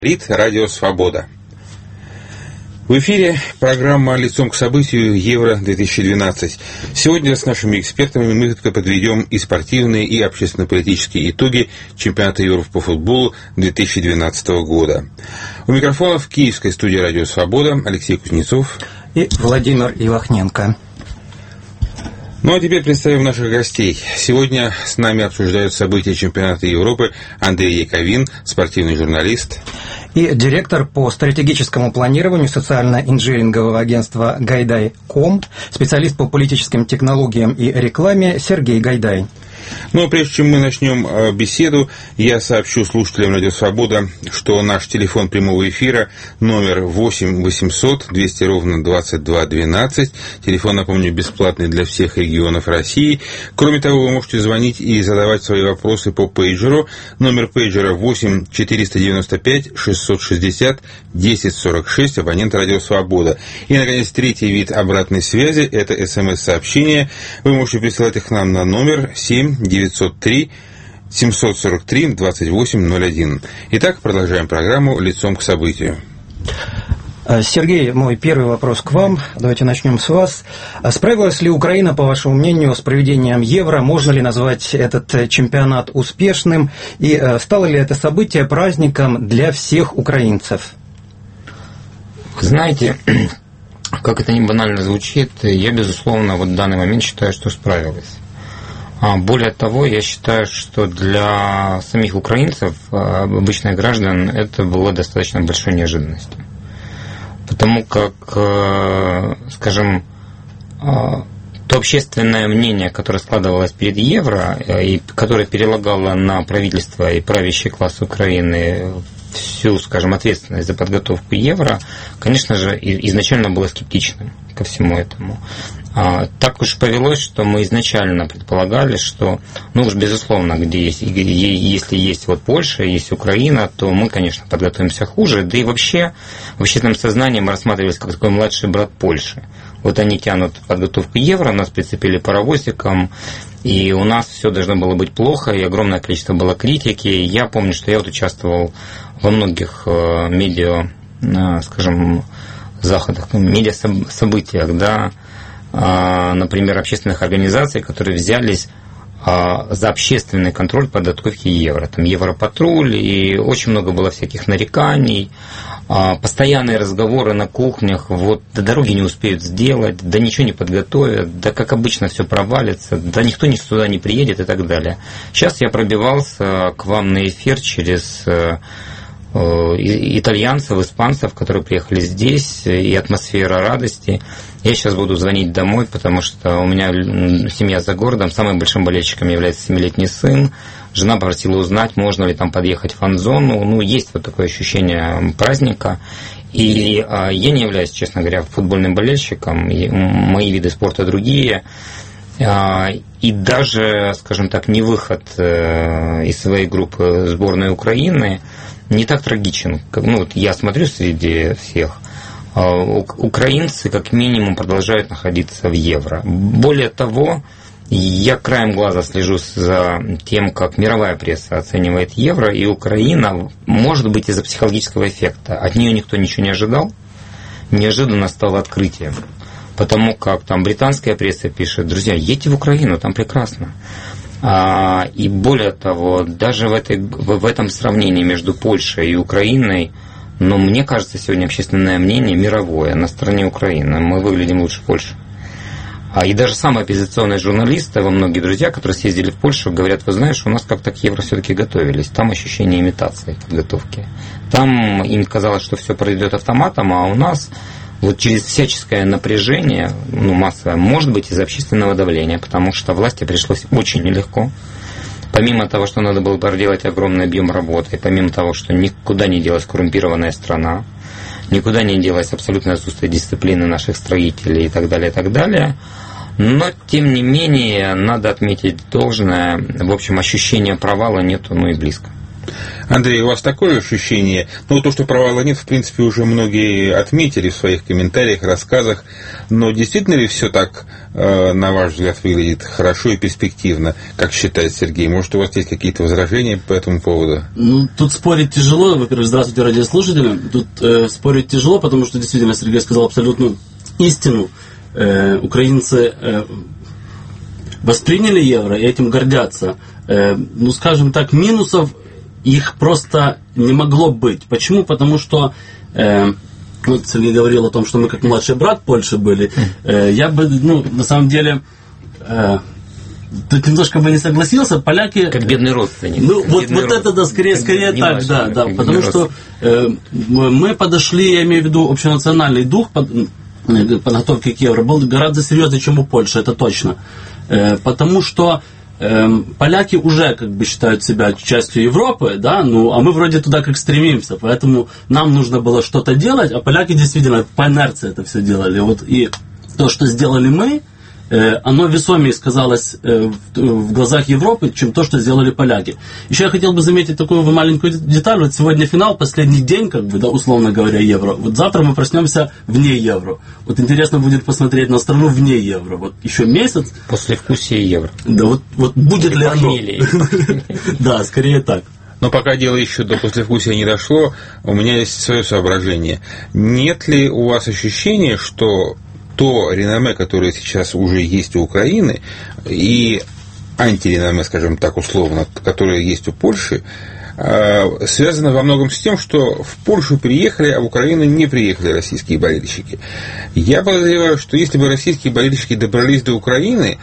Радио Свобода. В эфире программа «Лицом к событию Евро-2012». Сегодня с нашими экспертами мы подведем и спортивные, и общественно-политические итоги чемпионата Европы по футболу 2012 года. У микрофонов в киевской студии «Радио Свобода» Алексей Кузнецов и Владимир Илохненко. Ну а теперь представим наших гостей. Сегодня с нами обсуждают события чемпионата Европы Андрей Яковин, спортивный журналист. И директор по стратегическому планированию социально-инжинирингового агентства «Гайдай.ком», специалист по политическим технологиям и рекламе Сергей Гайдай. Но прежде чем мы начнем беседу, я сообщу слушателям «Радио Свобода», что наш телефон прямого эфира номер 8 800 200 ровно 22 12. Телефон, напомню, бесплатный для всех регионов России. Кроме того, вы можете звонить и задавать свои вопросы по пейджеру. Номер пейджера 8 495 660 1046, абонент «Радио Свобода». И, наконец, третий вид обратной связи – это СМС-сообщения. Вы можете присылать их к нам на номер 7 903 743 2801. Итак, продолжаем программу «Лицом к событию». Сергей, мой первый вопрос к вам. Давайте начнем с вас. Справилась ли Украина, по вашему мнению, с проведением Евро? Можно ли назвать этот чемпионат успешным? И стало ли это событие праздником для всех украинцев? Знаете, как это не банально звучит, я, безусловно, в данный момент считаю, что справилась. Более того, я считаю, что для самих украинцев, обычных граждан, это было достаточно большой неожиданностью. Потому как, скажем, то общественное мнение, которое складывалось перед Евро, и которое перелагало на правительство и правящий класс Украины всю, скажем, ответственность за подготовку Евро, конечно же, изначально было скептичным ко всему этому. Так уж повелось, что мы изначально предполагали, что, ну уж безусловно, если есть вот Польша, есть Украина, то мы, конечно, подготовимся хуже. Да и вообще, в общественном сознании мы рассматривались как такой младший брат Польши. Вот они тянут подготовку Евро, нас прицепили паровозиком, и у нас все должно было быть плохо, и огромное количество было критики. Я помню, что я вот участвовал во многих медиа, скажем, заходах, медиа-событиях, да, например, общественных организаций, которые взялись за общественный контроль подготовки Евро. Там Европатруль, и очень много было всяких нареканий, постоянные разговоры на кухнях, вот, да дороги не успеют сделать, да ничего не подготовят, да как обычно все провалится, да никто сюда не приедет и так далее. Сейчас я пробивался к вам на эфир через итальянцев, испанцев, которые приехали здесь, и атмосфера радости. Я сейчас буду звонить домой, потому что у меня семья за городом, самым большим болельщиком является 7-летний сын. Жена попросила узнать, можно ли там подъехать в фан-зону. Ну, есть вот такое ощущение праздника. И я не являюсь, честно говоря, футбольным болельщиком, и мои виды спорта другие. И даже, скажем так, не выход из своей группы сборной Украины не так трагичен. Ну, вот я смотрю среди всех, украинцы как минимум продолжают находиться в Евро. Более того, я краем глаза слежу за тем, как мировая пресса оценивает Евро, и Украина, может быть, из-за психологического эффекта. От нее никто ничего не ожидал. Неожиданно стало открытием. Потому как там британская пресса пишет: друзья, едьте в Украину, там прекрасно. И более того, даже в этом сравнении между Польшей и Украиной, но мне кажется, сегодня общественное мнение мировое на стороне Украины. Мы выглядим лучше Польши. И даже самые оппозиционные журналисты, во многие друзья, которые съездили в Польшу, говорят: вы знаешь, у нас как-то к Евро все-таки готовились. Там ощущение имитации подготовки. Там им казалось, что все пройдет автоматом, а у нас вот через всяческое напряжение, ну, массовое, может быть, из-за общественного давления, потому что власти пришлось очень нелегко. Помимо того, что надо было проделать огромный объем работы, помимо того, что никуда не делась коррумпированная страна, никуда не делась абсолютное отсутствие дисциплины наших строителей и так далее, и так далее. Но, тем не менее, надо отметить должное, в общем, ощущения провала нету, ну и близко. Андрей, у вас такое ощущение? Ну, то, что провала нет, в принципе, уже многие отметили в своих комментариях, рассказах. Но действительно ли все так, на ваш взгляд, выглядит хорошо и перспективно, как считает Сергей? Может, у вас есть какие-то возражения по этому поводу? Ну, тут спорить тяжело. Во-первых, здравствуйте, радиослушатели. Тут спорить тяжело, потому что, действительно, Сергей сказал абсолютную истину. Украинцы восприняли евро и этим гордятся. Ну, скажем так, минусов их просто не могло быть. Почему? Потому что вот Сергей говорил о том, что мы как младший брат Польши были. Я бы, на самом деле, тут немножко бы не согласился. Поляки... Как бедный родственник. Ну, вот это, да, скорее так, да. Потому что мы подошли, я имею в виду, общенациональный дух подготовки к евро был гораздо серьезнее, чем у Польши, это точно. Потому что поляки уже как бы считают себя частью Европы, да, а мы вроде туда как стремимся, поэтому нам нужно было что-то делать, а поляки действительно по инерции это все делали. Вот и то, что сделали мы, оно весомее сказалось в глазах Европы, чем то, что сделали поляки. Еще я хотел бы заметить такую маленькую деталь. Вот сегодня финал, последний день, как бы, да, условно говоря, евро. Вот завтра мы проснемся вне евро. Вот интересно будет посмотреть на страну вне евро. Вот еще месяц. Послевкусие евро. Да, вот будет ли оно? Да, скорее так. Но пока дело еще до послевкусия не дошло, у меня есть свое соображение. Нет ли у вас ощущения, что то реноме, которое сейчас уже есть у Украины, и антиреноме, скажем так, условно, которое есть у Польши, связано во многом с тем, что в Польшу приехали, а в Украину не приехали российские болельщики. Я подозреваю, что если бы российские болельщики добрались до Украины,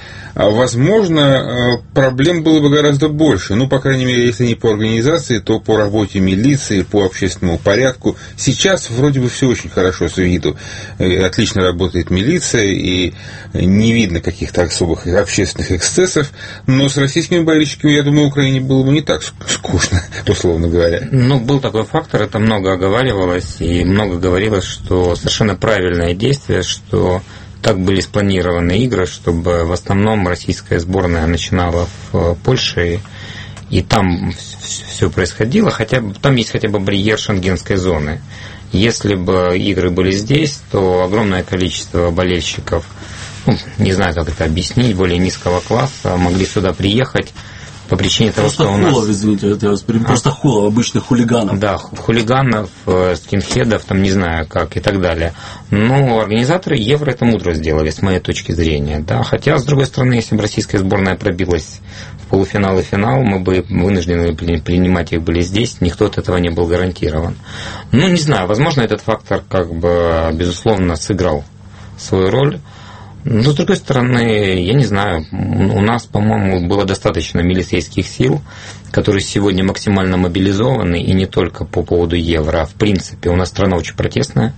возможно, проблем было бы гораздо больше. Ну, по крайней мере, если не по организации, то по работе милиции, по общественному порядку. Сейчас вроде бы все очень хорошо с виду. Отлично работает милиция, и не видно каких-то особых общественных эксцессов. Но с российскими болельщиками, я думаю, Украине было бы не так скучно, условно говоря. Ну, был такой фактор, это много оговаривалось, и много говорилось, что совершенно правильное действие, что так были спланированы игры, чтобы в основном российская сборная начинала в Польше, и там все происходило, там есть хотя бы барьер шенгенской зоны. Если бы игры были здесь, то огромное количество болельщиков, не знаю, как это объяснить, более низкого класса, могли сюда приехать по причине того, просто что у нас... извините, я вас перебью, просто хулов, обычных хулиганов. Да, хулиганов, скинхедов, там не знаю как и так далее. Но организаторы Евро это мудро сделали, с моей точки зрения. Да. Хотя, с другой стороны, если бы российская сборная пробилась в полуфинал и финал, мы бы вынуждены принимать их были здесь, никто от этого не был гарантирован. Ну, не знаю, возможно, этот фактор, как бы, безусловно, сыграл свою роль. Но, с другой стороны, я не знаю, у нас, по-моему, было достаточно милицейских сил, которые сегодня максимально мобилизованы, и не только по поводу евро, а в принципе у нас страна очень протестная.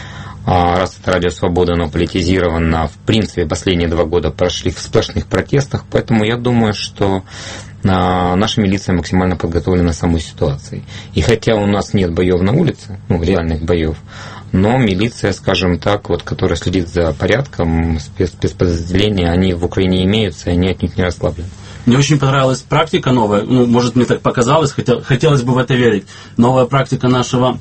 Раз это Радио Свобода, оно политизировано, в принципе, последние 2 года прошли в сплошных протестах, поэтому я думаю, что наша милиция максимально подготовлена к самой ситуации. И хотя у нас нет боев на улице, реальных боев, но милиция, скажем так, которая следит за порядком, спецподразделения, они в Украине имеются, и они отнюдь не расслаблены. Мне очень понравилась практика новая, может, мне так показалось, хотелось бы в это верить. Новая практика нашего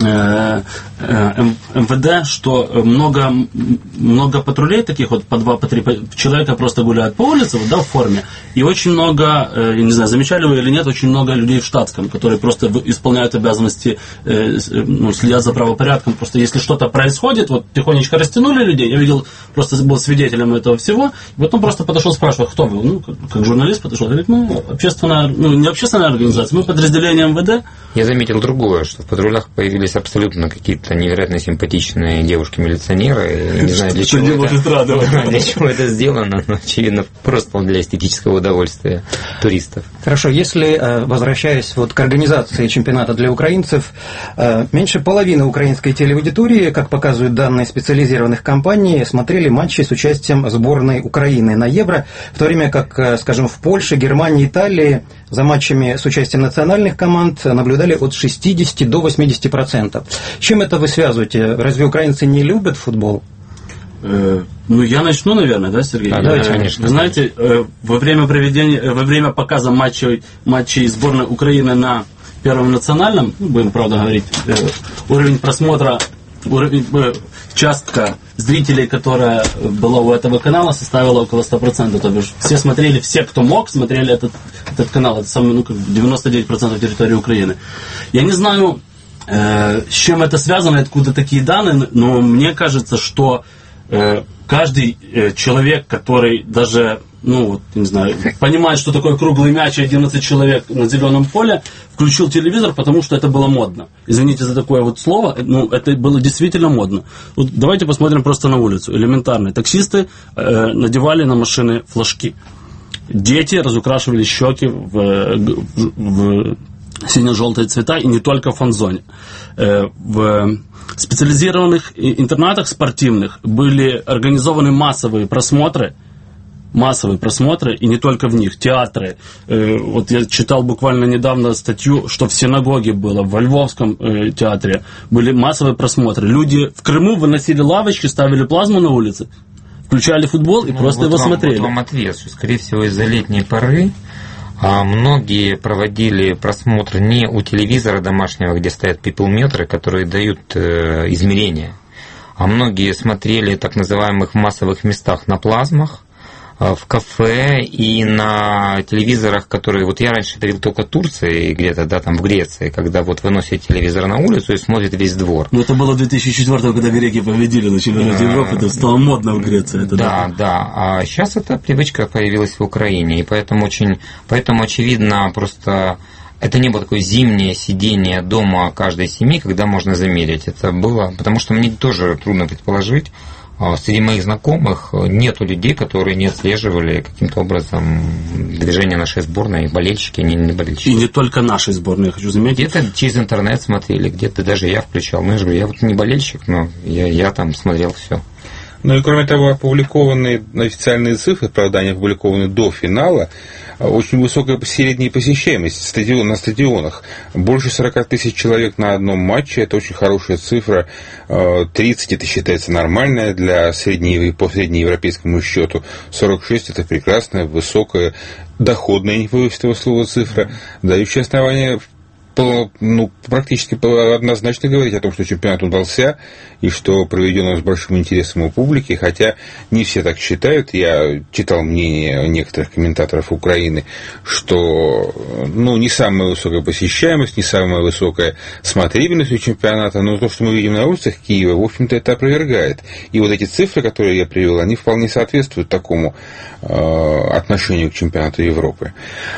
МВД, что много патрулей таких, по 2, по 3 человека просто гуляют по улице, в форме, и очень много, я не знаю, замечали вы или нет, очень много людей в штатском, которые просто исполняют обязанности, следят за правопорядком, просто если что-то происходит, тихонечко растянули людей, я видел, просто был свидетелем этого всего, и потом просто подошел, спрашивает, кто вы, как журналист подошел, говорит, мы общественная, не общественная организация, мы подразделение МВД. Я заметил другое, что в патрулях появились абсолютно какие-то невероятно симпатичные девушки-милиционеры. Я не знаю, для чего это сделано, но, очевидно, просто для эстетического удовольствия туристов. Хорошо, если, возвращаясь к организации чемпионата для украинцев, меньше половины украинской телеаудитории, как показывают данные специализированных компаний, смотрели матчи с участием сборной Украины на Евро, в то время как, скажем, в Польше, Германии, Италии за матчами с участием национальных команд наблюдали от 60 до 80%. С чем это вы связываете? Разве украинцы не любят футбол? Я начну, наверное, да, Сергей? Давайте, конечно. Вы знаете, во время показа матчей сборной Украины на Первом национальном, будем правда говорить, уровень просмотра, частка зрителей, которая была у этого канала, составила около 100%. То бишь все смотрели, все, кто мог, смотрели этот канал. Это самый, 99% территории Украины. Я не знаю, с чем это связано, откуда такие данные, но мне кажется, что каждый человек, который даже, не знаю, понимает, что такое круглый мяч и 11 человек на зеленом поле, включил телевизор, потому что это было модно. Извините за такое вот слово, это было действительно модно. Вот давайте посмотрим просто на улицу. Элементарно. Таксисты надевали на машины флажки. Дети разукрашивали щеки в сине-желтые цвета, и не только в фан-зоне. В специализированных интернатах спортивных были организованы массовые просмотры, и не только в них, театры. Вот я читал буквально недавно статью, что в синагоге было, во Львовском театре были массовые просмотры. Люди в Крыму выносили лавочки, ставили плазму на улице, включали футбол и просто его смотрели. Вот вам ответ, что, скорее всего, из-за летней поры многие проводили просмотр не у телевизора домашнего, где стоят пипелметры, которые дают измерения, а многие смотрели так называемых в массовых местах на плазмах, в кафе и на телевизорах, которые... Вот я раньше это видел только в Турции, где-то, там в Греции, когда вот выносят телевизор на улицу и смотрит весь двор. Это было 2004-го, когда греки победили на чемпионате Европы, это стало модно в Греции. Да. А сейчас эта привычка появилась в Украине, и поэтому очевидно просто... Это не было такое зимнее сидение дома каждой семьи, когда можно замерить. Это было... Потому что мне тоже трудно предположить, среди моих знакомых нету людей, которые не отслеживали каким-то образом движение нашей сборной, болельщики, не болельщики. И не только нашей сборной, я хочу заметить. Где-то через интернет смотрели, где-то даже я включал. Я же говорю, я вот не болельщик, но я там смотрел все. И кроме того, опубликованные официальные цифры, правда, они опубликованы до финала, очень высокая средняя посещаемость на стадионах. Больше 40 тысяч человек на одном матче, это очень хорошая цифра. 30 это считается нормальная по среднеевропейскому счету. 46 это прекрасная, высокая, доходная, не побоюсь этого слова, цифра, дающая основания практически однозначно говорить о том, что чемпионат удался и что проведен он с большим интересом у публики, хотя не все так считают. Я читал мнение некоторых комментаторов Украины, что не самая высокая посещаемость, не самая высокая смотрибельность у чемпионата, но то, что мы видим на улицах Киева, в общем-то, это опровергает. И вот эти цифры, которые я привел, они вполне соответствуют такому отношению к чемпионату Европы.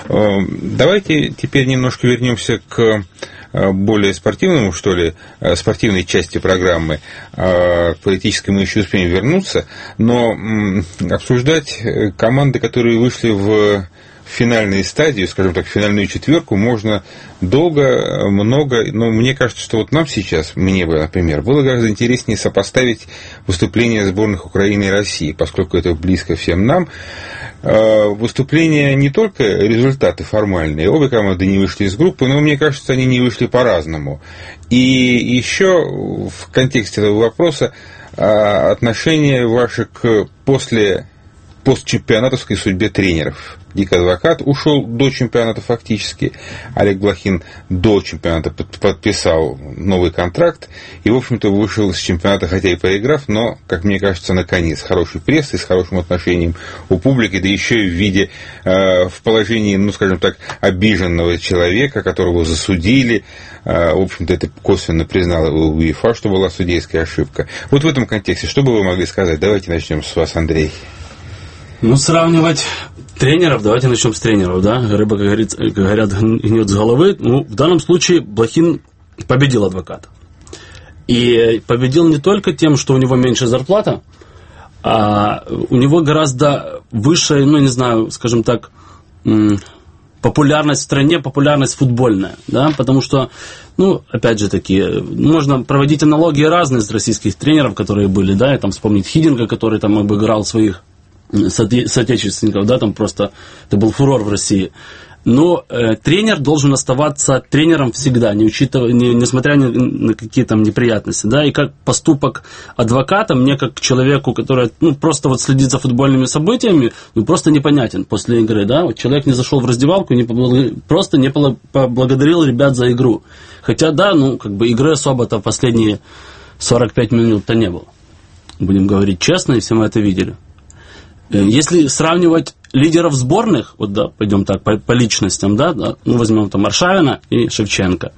Давайте теперь немножко вернемся к более спортивному, спортивной части программы. К политической мы еще успеем вернуться, но обсуждать команды, которые вышли в финальную стадию, скажем так, финальную четверку, можно долго, много, но мне кажется, что вот нам сейчас, например, было гораздо интереснее сопоставить выступления сборных Украины и России, поскольку это близко всем нам. Выступления не только результаты формальные, обе команды не вышли из группы, но мне кажется, они не вышли по-разному. И еще в контексте этого вопроса отношение ваше к постчемпионатовской судьбе тренеров. Дик Адвокат ушел до чемпионата фактически, Олег Блохин до чемпионата подписал новый контракт и, в общем-то, вышел из чемпионата, хотя и проиграв, но, как мне кажется, наконец, с хорошей прессой, с хорошим отношением у публики, да еще и в виде, в положении, скажем так, обиженного человека, которого засудили. В общем-то, это косвенно признала УЕФА, что была судейская ошибка. Вот в этом контексте, что бы вы могли сказать? Давайте начнем с вас, Андрей. Сравнивать тренеров, давайте начнем с тренеров, да, рыба, как говорят, гниет с головы. В данном случае Блохин победил Адвоката. И победил не только тем, что у него меньше зарплата, а у него гораздо выше, скажем так, популярность в стране, популярность футбольная, да, потому что, опять же таки, можно проводить аналогии разные с российских тренеров, которые были, да, и там вспомнить Хидинга, который там обыграл своих соотечественников, да, там просто это был фурор в России. Но тренер должен оставаться тренером всегда, несмотря на какие там неприятности. Да? И как поступок адвоката, мне как человеку, который просто вот следит за футбольными событиями, просто непонятен после игры. Да? Вот человек не зашел в раздевалку, просто не поблагодарил ребят за игру. Хотя, да, игры особо-то в последние 45 минут-то не было. Будем говорить честно, и все мы это видели. Если сравнивать лидеров сборных, вот да, пойдем так, по личностям, да, возьмем там Аршавина и Шевченко.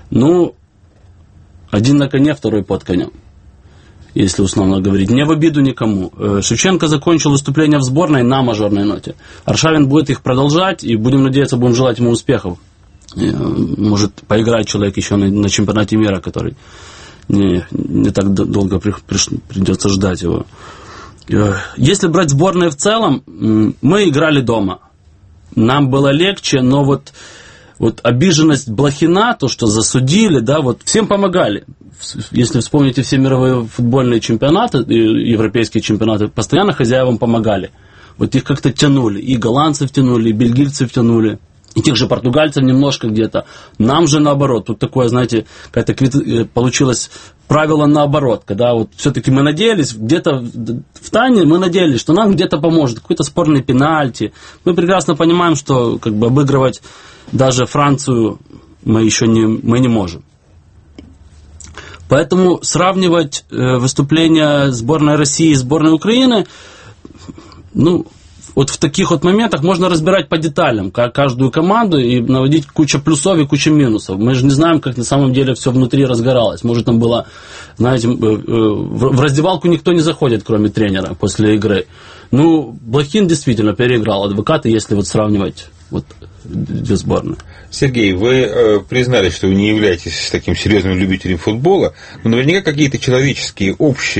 Один на коне, второй под конем, если условно говорить. Не в обиду никому. Шевченко закончил выступление в сборной на мажорной ноте. Аршавин будет их продолжать, и будем надеяться, будем желать ему успехов. Может поиграть человек еще на чемпионате мира, который не так долго придется ждать его. Если брать сборные в целом, мы играли дома. Нам было легче, но вот обиженность Блохина, то, что засудили, да, вот всем помогали. Если вспомните все мировые футбольные чемпионаты, европейские чемпионаты, постоянно хозяевам помогали. Вот их как-то тянули. И голландцев тянули, и бельгийцев тянули. И тех же португальцев немножко где-то. Нам же наоборот. Тут такое, знаете, какая-то получилось правило наоборот. Когда вот все-таки мы надеялись, где-то в тайне мы надеялись, что нам где-то поможет. Какой-то спорный пенальти. Мы прекрасно понимаем, что обыгрывать даже Францию мы не можем. Поэтому сравнивать выступления сборной России и сборной Украины, вот в таких вот моментах можно разбирать по деталям каждую команду и наводить кучу плюсов и кучу минусов. Мы же не знаем, как на самом деле все внутри разгоралось. Может, там было, знаете, в раздевалку никто не заходит, кроме тренера после игры. Блохин действительно переиграл адвоката, если вот сравнивать две сборные. Сергей, вы признали, что вы не являетесь таким серьезным любителем футбола, но наверняка какие-то человеческие,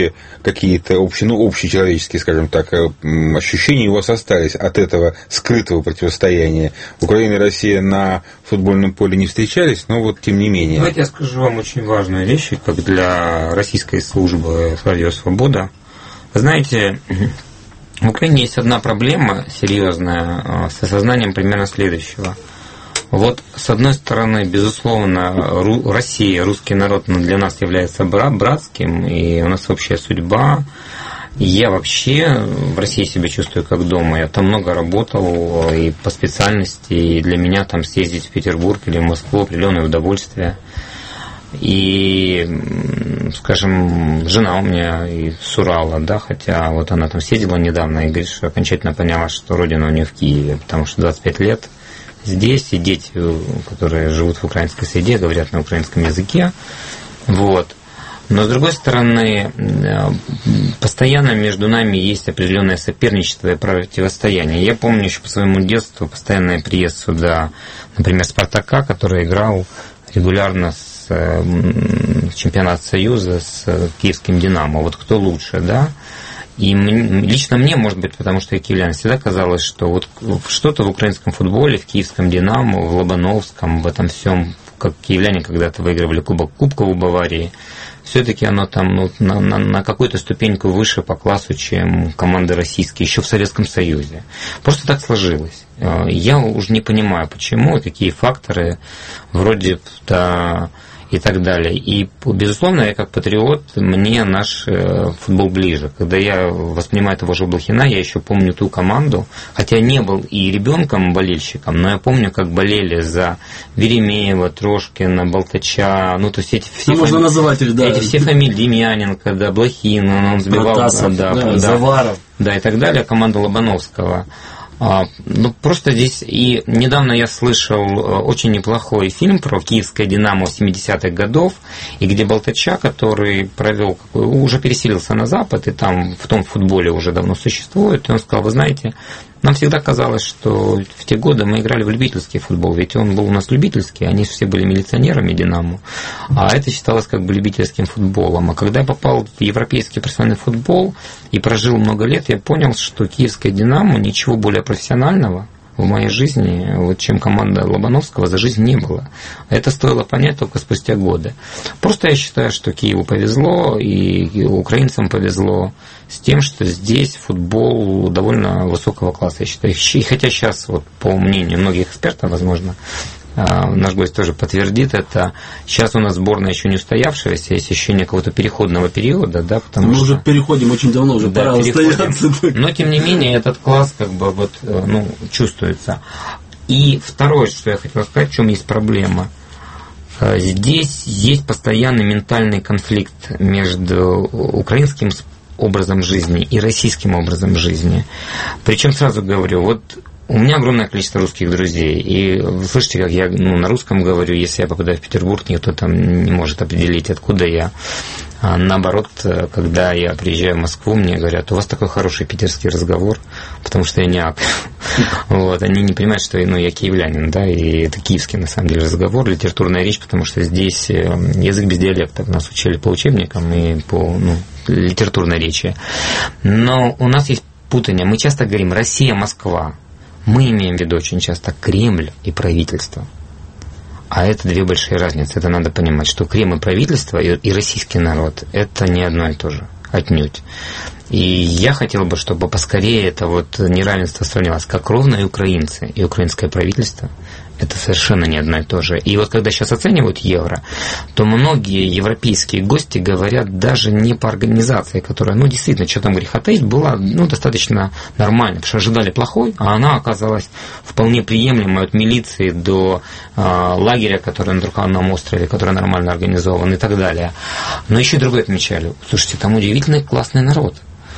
общечеловеческие, скажем так, ощущения у вас остались от этого скрытого противостояния. Украина и Россия на футбольном поле не встречались, но тем не менее. Давайте я скажу вам очень важную вещь, как для российской службы «Радио Свобода». Вы знаете, в Украине есть одна проблема серьезная с осознанием примерно следующего. С одной стороны, безусловно, Россия, русский народ для нас является братским, и у нас общая судьба. И я вообще в России себя чувствую как дома. Я там много работал и по специальности, и для меня там съездить в Петербург или в Москву определенное удовольствие. И, скажем, жена у меня с Урала, да, хотя она там съездила недавно и говорит, что окончательно поняла, что родина у нее в Киеве, потому что 25 лет здесь, и дети, которые живут в украинской среде, говорят на украинском языке. Но, с другой стороны, постоянно между нами есть определенное соперничество и противостояние. Я помню еще по своему детству постоянный приезд сюда, например, «Спартака», который играл регулярно с чемпионат Союза с киевским «Динамо». Кто лучше, да? И лично мне, может быть, потому что я киевлянин, всегда казалось, что что-то в украинском футболе, в киевском «Динамо», в Лобановском, в этом всем, как киевляне когда-то выигрывали Кубок Кубков у Баварии, все-таки оно там на какую-то ступеньку выше по классу, чем команды российские, еще в Советском Союзе. Просто так сложилось. Я уже не понимаю, почему, какие факторы, вроде и так далее. И, безусловно, я как патриот, мне наш футбол ближе. Когда я воспринимаю того же Блохина, я еще помню ту команду, хотя не был и ребенком болельщиком, но я помню, как болели за Веремеева, Трошкина, Болтача, то есть эти все можно называть их, да. Эти все фамилии, Демьяненко, да, Блохин, он сбивал, Протасов, Заваров. Да, и так далее, команда Лобановского. Просто здесь, и недавно я слышал очень неплохой фильм про киевское «Динамо» 70-х годов, и где Болтача, который уже переселился на Запад, и там в том футболе уже давно существует, и он сказал, вы знаете, нам всегда казалось, что в те годы мы играли в любительский футбол, ведь он был у нас любительский, они все были милиционерами «Динамо», а это считалось как бы любительским футболом. А когда я попал в европейский профессиональный футбол и прожил много лет, я понял, что киевское «Динамо» ничего более профессионального в моей жизни, вот, чем команда Лобановского, за жизнь не было. Это стоило понять только спустя годы. Просто я считаю, что Киеву повезло, и украинцам повезло с тем, что здесь футбол довольно высокого класса, я считаю. И хотя сейчас, вот, по мнению многих экспертов, возможно, наш гость тоже подтвердит это. Сейчас у нас сборная еще не устоявшаяся, есть ощущение какого-то переходного периода, да, потому что... Мы уже переходим очень давно, уже да, пора устояться. Но, тем не менее, этот класс как бы вот, ну, чувствуется. И второе, что я хотел сказать, в чем есть проблема. Здесь есть постоянный ментальный конфликт между украинским образом жизни и российским образом жизни. Причем сразу говорю, вот у меня огромное количество русских друзей, и вы слышите, как я на русском говорю, если я попадаю в Петербург, никто там не может определить, откуда я. А наоборот, когда я приезжаю в Москву, мне говорят, у вас такой хороший питерский разговор, потому что я не ак. Вот, они не понимают, что я киевлянин, да, и это киевский, на самом деле, разговор, литературная речь, потому что здесь язык без диалектов нас учили по учебникам и по литературной речи. Но у нас есть путание. Мы часто говорим «Россия, Москва». Мы имеем в виду очень часто Кремль и правительство. А это две большие разницы. Это надо понимать, что Кремль, правительство и российский народ – это не одно и то же, отнюдь. И я хотел бы, чтобы поскорее это вот неравенство устранилось, как ровно и украинцы, и украинское правительство. Это совершенно не одно и то же. И вот когда сейчас оценивают евро, то многие европейские гости говорят даже не по организации, которая, действительно, что там греха таить, была достаточно нормальной, потому что ожидали плохой, а она оказалась вполне приемлемой от милиции до лагеря, который на Трухановом острове, который нормально организован и так далее. Но еще и другое отмечали. Слушайте, там удивительный классный народ.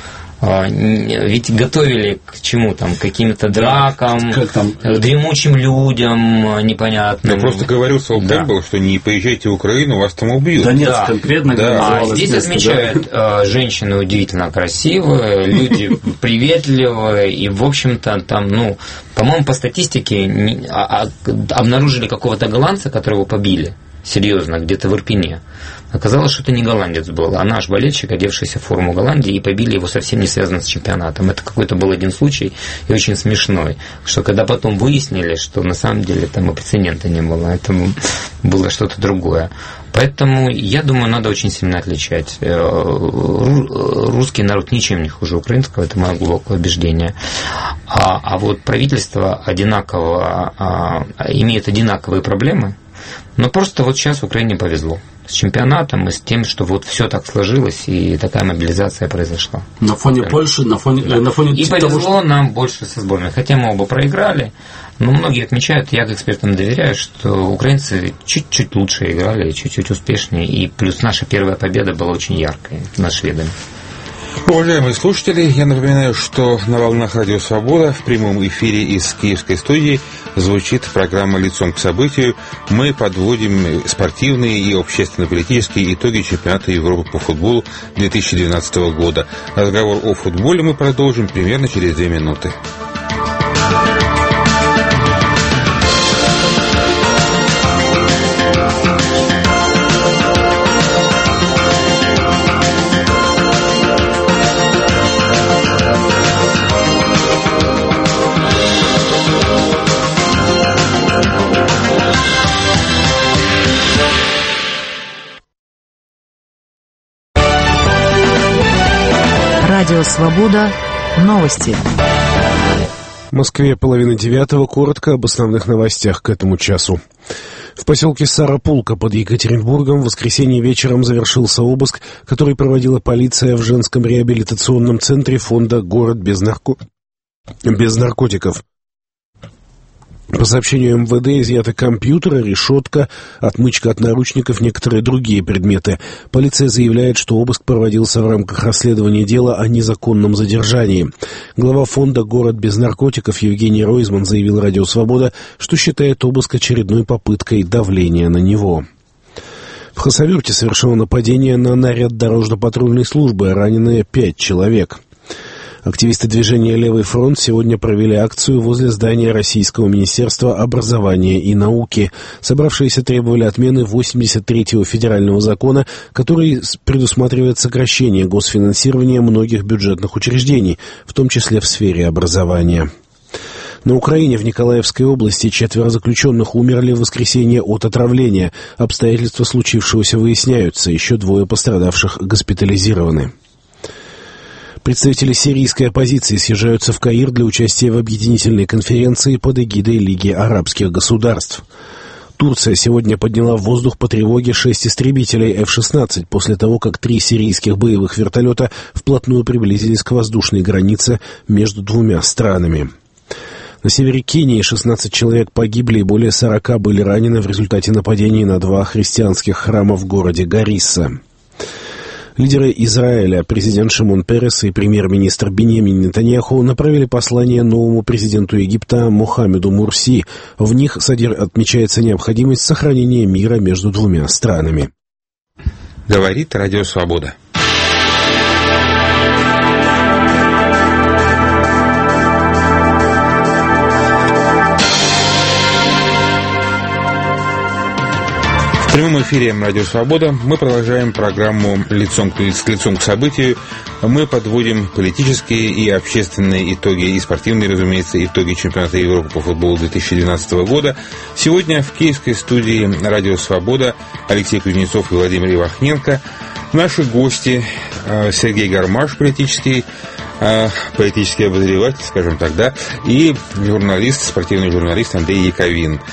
Ведь готовили к чему там, к каким-то дракам, дремучим людям непонятным. Я просто говорил Сол Кэмпбелл, что не поезжайте в Украину, вас там убьют. Да нет, конкретно. А здесь отмечают, женщины удивительно красивые, люди приветливые, и, в общем-то, там, по-моему, по статистике обнаружили какого-то голландца, которого побили. Серьезно, где-то в Ирпене. Оказалось, что это не голландец был, а наш болельщик, одевшийся в форму Голландии, и побили его совсем не связано с чемпионатом. Это какой-то был один случай, и очень смешной, что когда потом выяснили, что на самом деле там и прецедента не было, это было что-то другое. Поэтому, я думаю, надо очень сильно отличать. Русский народ ничем не хуже украинского, это мое глубокое убеждение. А вот правительство имеет одинаковые проблемы. Но просто вот сейчас в Украине повезло с чемпионатом и с тем, что вот все так сложилось и такая мобилизация произошла. На фоне Польши, на фоне и повезло нам больше со сборной. Хотя мы оба проиграли, но многие отмечают, я к экспертам доверяю, что украинцы чуть-чуть лучше играли, чуть-чуть успешнее. И плюс наша первая победа была очень яркой над шведами. Уважаемые слушатели, я напоминаю, что на волнах Радио Свобода в прямом эфире из Киевской студии звучит программа «Лицом к событию». Мы подводим спортивные и общественно-политические итоги чемпионата Европы по футболу 2012 года. Разговор о футболе мы продолжим примерно через 2 минуты. Радио Свобода. Новости. В Москве 8:30. Коротко об основных новостях к этому часу. В поселке Сарапулка под Екатеринбургом в воскресенье вечером завершился обыск, который проводила полиция в женском реабилитационном центре фонда «Город без наркотиков». По сообщению МВД, изъяты компьютер, решетка, отмычка от наручников, некоторые другие предметы. Полиция заявляет, что обыск проводился в рамках расследования дела о незаконном задержании. Глава фонда «Город без наркотиков» Евгений Ройзман заявил Радио Свобода, что считает обыск очередной попыткой давления на него. В Хасавюрте совершено нападение на наряд дорожно-патрульной службы, ранены 5 человек. Активисты движения «Левый фронт» сегодня провели акцию возле здания Российского министерства образования и науки. Собравшиеся требовали отмены 83-го федерального закона, который предусматривает сокращение госфинансирования многих бюджетных учреждений, в том числе в сфере образования. На Украине в Николаевской области 4 заключенных умерли в воскресенье от отравления. Обстоятельства случившегося выясняются. Еще 2 пострадавших госпитализированы. Представители сирийской оппозиции съезжаются в Каир для участия в объединительной конференции под эгидой Лиги арабских государств. Турция сегодня подняла в воздух по тревоге 6 истребителей F-16 после того, как 3 сирийских боевых вертолета вплотную приблизились к воздушной границе между 2 странами. На севере Кении 16 человек погибли и более 40 были ранены в результате нападений на 2 христианских храма в городе Гарисса. Лидеры Израиля, президент Шимон Перес и премьер-министр Биньямин Нетаньяху направили послание новому президенту Египта Мохаммеду Мурси. В них отмечается необходимость сохранения мира между 2 странами. Говорит Радио Свобода. В прямом эфире «Радио Свобода» мы продолжаем программу «Лицом к событию». Мы подводим политические и общественные итоги, и спортивные, разумеется, итоги чемпионата Европы по футболу 2012 года. Сегодня в киевской студии «Радио Свобода» Алексей Кузнецов и Владимир Ивахненко. Наши гости Сергей Гармаш, политический обозреватель, скажем так, да, и спортивный журналист Андрей Яковин.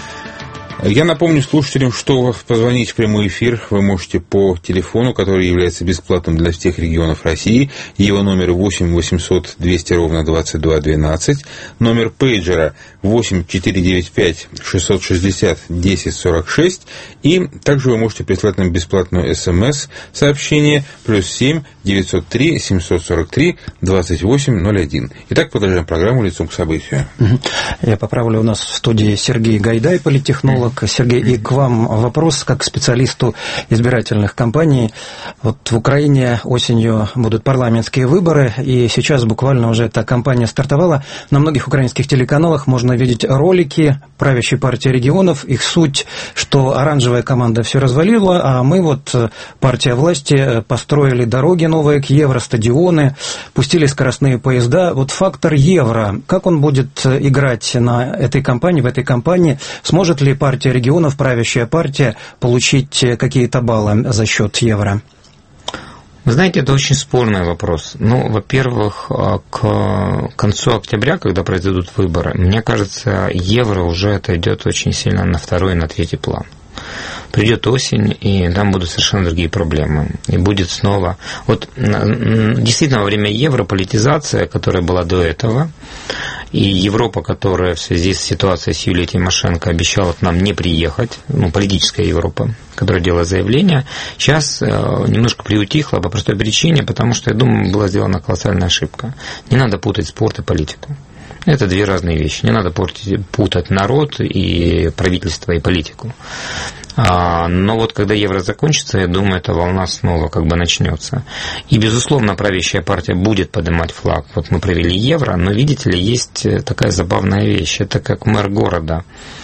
Я напомню слушателям, что позвонить в прямой эфир вы можете по телефону, который является бесплатным для всех регионов России. Его номер 8 800 200 ровно 22 12. Номер пейджера 8 495 660 10 46. И также вы можете прислать нам бесплатное СМС-сообщение +7 903 743 2801. Итак, продолжаем программу «Лицом к событию». Я поправлю, у нас в студии Сергей Гайдай, политтехнолог. Сергей, и к вам вопрос, как к специалисту избирательных кампаний. Вот в Украине осенью будут парламентские выборы, и сейчас буквально уже эта кампания стартовала. На многих украинских телеканалах можно видеть ролики правящей партии регионов. Их суть, что оранжевая команда все развалила, а мы, партия власти, построили дороги новые к евро, стадионы, пустили скоростные поезда. Фактор евро, как он будет играть на этой кампании, в этой кампании? Сможет ли партия регионов, правящая партия, получить какие-то баллы за счет евро? Вы знаете, это очень спорный вопрос. Во-первых, к концу октября, когда произойдут выборы, мне кажется, евро уже отойдет очень сильно на 2-й и на 3-й план. Придет осень, и там будут совершенно другие проблемы. И будет снова... Действительно, во время евро политизация, которая была до этого, и Европа, которая в связи с ситуацией с Юлией Тимошенко обещала к нам не приехать, политическая Европа, которая делала заявление, сейчас немножко приутихла по простой причине, потому что, я думаю, была сделана колоссальная ошибка. Не надо путать спорт и политику. Это 2 разные вещи. Не надо путать народ и правительство и политику. Но когда евро закончится, я думаю, эта волна снова начнется. И, безусловно, правящая партия будет поднимать флаг. Мы провели евро, но, видите ли, есть такая забавная вещь. Это как мэр города.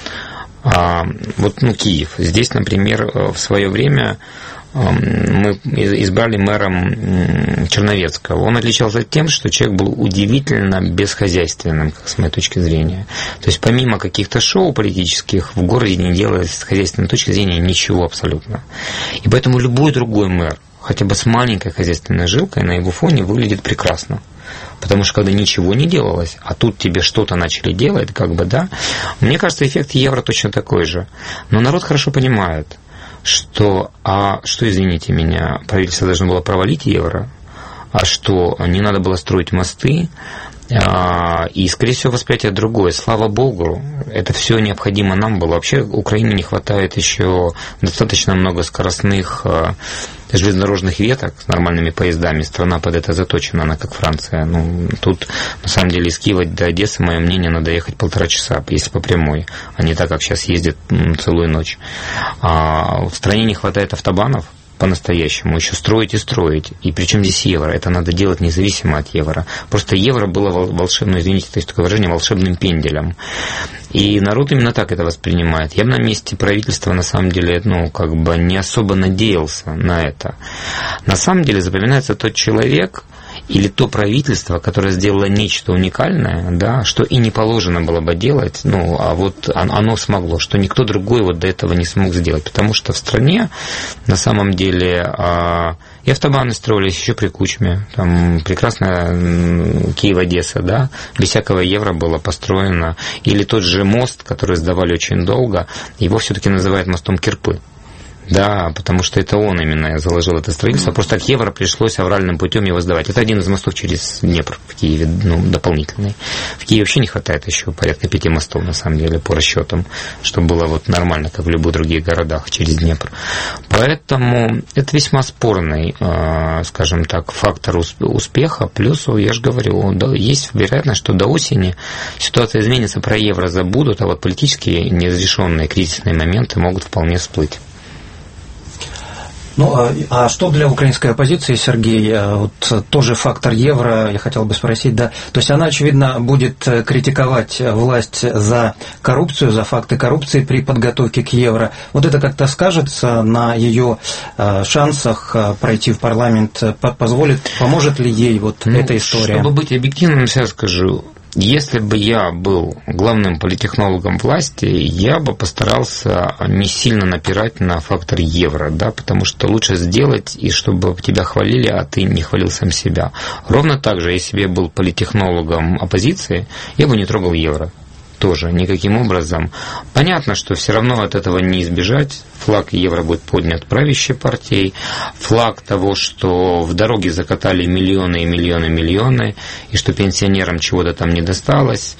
Киев. Здесь, например, в свое время мы избрали мэром Черновецкого. Он отличался тем, что человек был удивительно бесхозяйственным, с моей точки зрения. То есть, помимо каких-то шоу политических, в городе не делалось с хозяйственной точки зрения ничего абсолютно. И поэтому любой другой мэр, хотя бы с маленькой хозяйственной жилкой, на его фоне выглядит прекрасно. Потому что когда ничего не делалось, а тут тебе что-то начали делать, мне кажется, эффект евро точно такой же. Но народ хорошо понимает, что, извините меня, правительство должно было провалить евро, а что не надо было строить мосты, и, скорее всего, восприятие другое. Слава Богу, это все необходимо нам было. Вообще, Украине не хватает еще достаточно много скоростных железнодорожных веток с нормальными поездами. Страна под это заточена, она как Франция. Тут, на самом деле, из Киева до Одессы, мое мнение, надо ехать 1,5 часа, если по прямой, а не так, как сейчас ездят целую ночь. В стране не хватает автобанов, по-настоящему, еще строить и строить. И причем здесь евро? Это надо делать независимо от евро. Просто евро было волшебным, извините, то есть такое выражение, волшебным пенделем. И народ именно так это воспринимает. Я бы на месте правительства, на самом деле, не особо надеялся на это. На самом деле запоминается тот человек, или то правительство, которое сделало нечто уникальное, да, что и не положено было бы делать, ну, а вот оно смогло, что никто другой вот до этого не смог сделать, потому что в стране на самом деле и автобаны строились еще при Кучме, там прекрасная Киев-Одесса, да, без всякого евро было построено, или тот же мост, который сдавали очень долго, его все-таки называют мостом Кирпы. Да, потому что это он именно заложил это строительство. Просто так евро пришлось авральным путем его сдавать. Это один из мостов через Днепр в Киеве, ну, дополнительный. В Киеве вообще не хватает еще порядка 5 мостов, на самом деле, по расчетам, чтобы было вот нормально, как в любых других городах через Днепр. Поэтому это весьма спорный, скажем так, фактор успеха. Плюс, я же говорю, есть вероятность, что до осени ситуация изменится, про евро забудут, а вот политические неразрешенные кризисные моменты могут вполне всплыть. Ну, а что для украинской оппозиции, Сергей, вот тоже фактор евро, я хотел бы спросить, да, то есть она, очевидно, будет критиковать власть за коррупцию, за факты коррупции при подготовке к евро. Вот это как-то скажется на ее шансах пройти в парламент, поможет ли ей вот эта история? Чтобы быть объективным, сейчас скажу. Если бы я был главным политтехнологом власти, я бы постарался не сильно напирать на фактор евро, да, потому что лучше сделать, и чтобы тебя хвалили, а ты не хвалил сам себя. Ровно так же, если бы я был политтехнологом оппозиции, я бы не трогал евро. Тоже никаким образом. Понятно, что все равно от этого не избежать. Флаг евро будет поднят правящей партией. Флаг того, что в дороге закатали миллионы и миллионы и миллионы, и что пенсионерам чего-то там не досталось,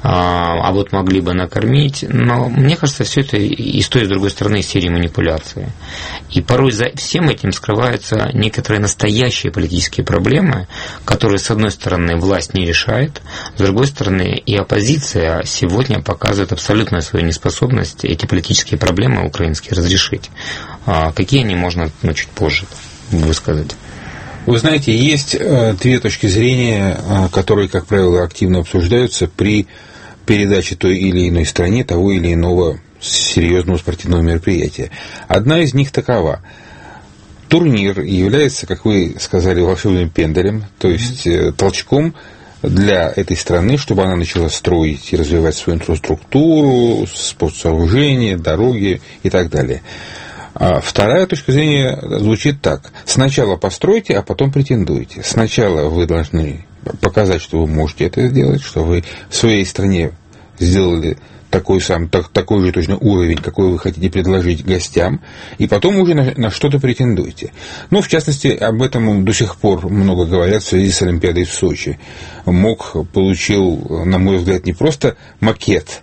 а вот могли бы накормить. Но мне кажется, все это и с той, и с другой стороны серии манипуляции. И порой за всем этим скрываются некоторые настоящие политические проблемы, которые, с одной стороны, власть не решает, с другой стороны, и оппозиция сегодня показывает абсолютную свою неспособность эти политические проблемы украинские разрешить. Какие они можно чуть позже высказать? Вы знаете, есть две точки зрения, которые, как правило, активно обсуждаются при передаче той или иной стране того или иного серьезного спортивного мероприятия. Одна из них такова. Турнир является, как вы сказали, волшебным пенделем, то есть толчком для этой страны, чтобы она начала строить и развивать свою инфраструктуру, спортсооружения, дороги и так далее. А вторая точка зрения звучит так. Сначала постройте, а потом претендуйте. Сначала вы должны показать, что вы можете это сделать, что вы в своей стране сделали такой же точно уровень, какой вы хотите предложить гостям, и потом уже на что-то претендуете. Ну, в частности, об этом до сих пор много говорят в связи с Олимпиадой в Сочи. МОК получил, на мой взгляд, не просто макет,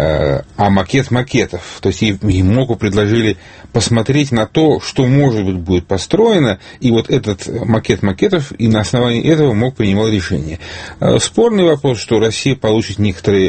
а макет макетов. То есть МОКу предложили посмотреть на то, что, может быть, будет построено, и вот этот макет макетов, и на основании этого МОК принимал решение. Спорный вопрос, что Россия получит некоторые